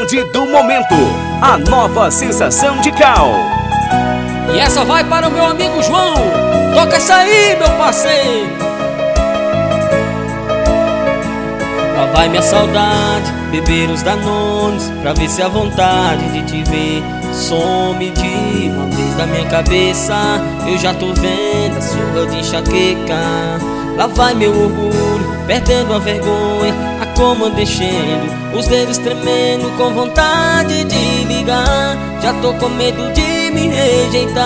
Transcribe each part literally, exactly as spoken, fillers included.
Bonde do momento, a nova sensação de cal. E essa vai para o meu amigo João. Toca essa aí, meu parceiro. Lá vai minha saudade, beber os danones, pra ver se a vontade de te ver some de uma vez da minha cabeça. Eu já tô vendo a surra de enxaqueca. Lá vai meu orgulho, perdendo a vergonha, a coma descendo, os dedos tremendo, com vontade de ligar. Já tô com medo de me rejeitar.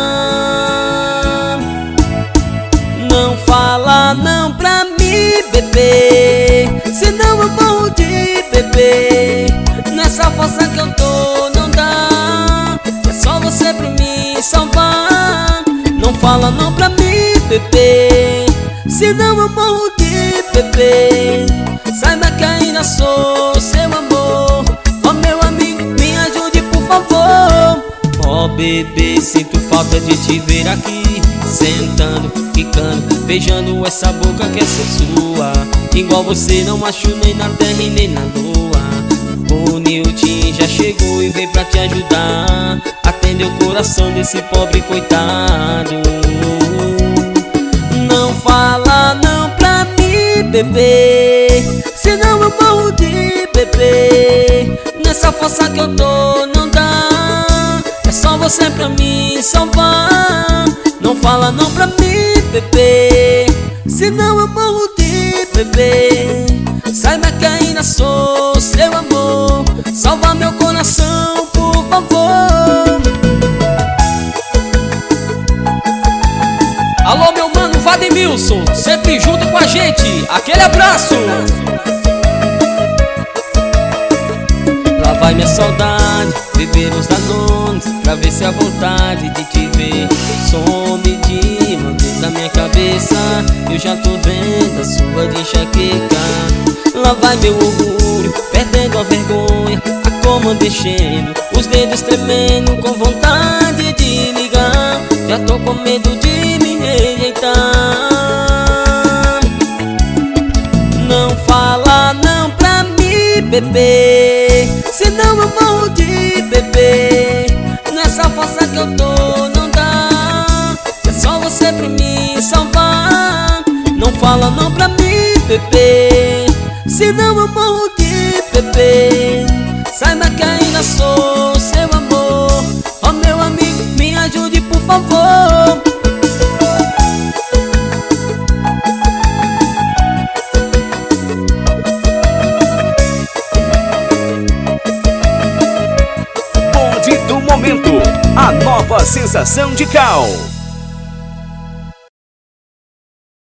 Não fala não pra mim, bebê, senão eu morro de beber. Nessa força que eu tô não dá, é só você pra me salvar. Não fala não pra mim, bebê, senão eu morro de beber. Saiba que ainda sou seu amor. Ó meu amigo, me ajude por favor. Ó bebê, sinto falta de te ver aqui, sentando, ficando, beijando essa boca que é sua. Igual você não acho nem na terra e nem na lua. O Nilton já chegou e veio pra te ajudar, atender o coração desse pobre coitado. Não fala não pra mim, bebê, senão eu morro de beber. Nessa força que eu tô não dá, é só você pra me salvar. Não fala não pra mim, bebê, senão eu morro de beber. Saiba que ainda sou seu amor. Salva meu coração, por favor. Alô meu mano Vademilson, sempre junto com a gente. Aquele abraço. Lá vai minha saudade, beber os danones, pra ver se a vontade de te ver some de uma vez da minha cabeça. Eu já tô vendo a sua de enxaqueca. Lá vai meu orgulho, perdendo a vergonha, a coma descendo, os dedos tremendo, com vontade de ligar. Já tô com medo de me rejeitar. Não fala não pra mim, bebê, senão eu morro de beber. Nessa força que eu tô não dá, é só você pra me salvar. Não fala não pra mim, bebê, senão eu morro de beber. Saiba que ainda sou seu amor. Ó meu amigo, me ajude por favor. Bonde do momento, a nova sensação de cal.